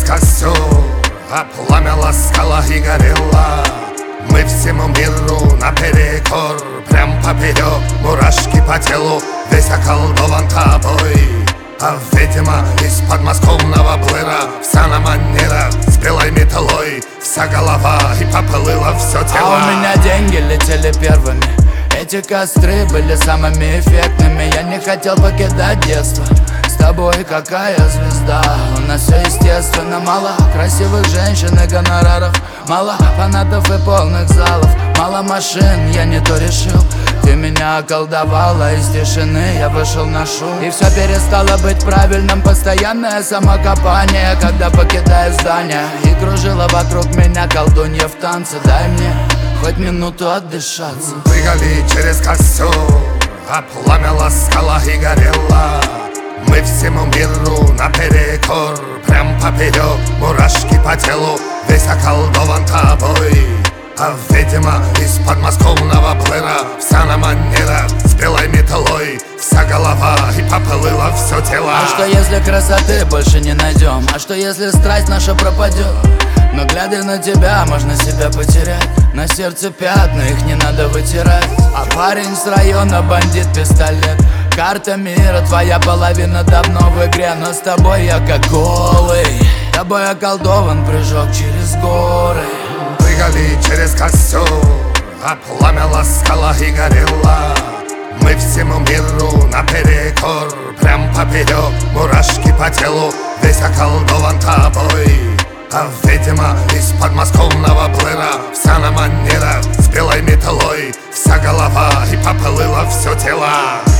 костер, а пламя ласкало и горело. Мы всему миру наперекор, прям поперек, мурашки по телу, весь околдован тобой. А видимо, из подмосковного блыра вся на манера с белой метлой, вся голова и поплыло все тело. А у меня деньги летели первыми, эти костры были самыми эффектными. Я не хотел покидать детство, с тобой какая звезда. У нас все естественно, мало красивых женщин и гонораров, мало фанатов и полных залов, мало машин, я не то решил. Ты меня околдовала, из тишины я вышел на шум. И все перестало быть правильным, постоянное самокопание, когда покидаю здание. И кружила вокруг меня колдунья в танце. Дай мне хоть минуту отдышаться. Прыгали через костер, а пламя ласкало и горело. Мы всему миру наперекор, прям поперек, мурашки по телу, весь околдован тобой. А видимо, из подмосковного блыра вся на манера с белой метлой, вся голова и поплыло все тело. А что если красоты больше не найдем? А что если страсть наша пропадет? Но глядя на тебя, можно себя потерять. На сердце пятна, их не надо вытирать. А парень с района, бандит-пистолет. Карта мира, твоя половина давно в игре. Но с тобой я как голый, тобой околдован прыжок через горы. Прыгали через костер, а пламя ласкало и горело. Мы всему миру наперекор, прям поперек, мурашки по телу, весь околдован тобой. А видимо, из подмосковного блыра вся на манера с белой метлой, вся голова и поплыло все тело.